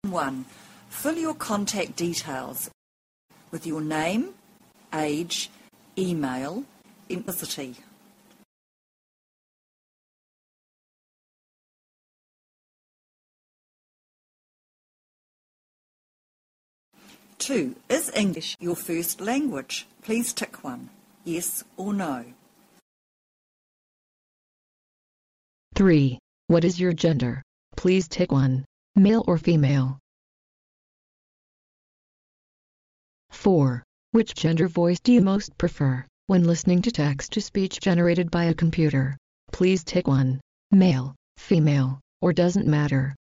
1. Fill your contact details with your name, age, email, ethnicity. 2. Is English your first language? Please tick 1. Yes or no. 3. What is your gender? Please tick 1. Male or female. 4. Which gender voice do you most prefer when listening to text-to-speech generated by a computer? Please tick 1. Male, female, or doesn't matter.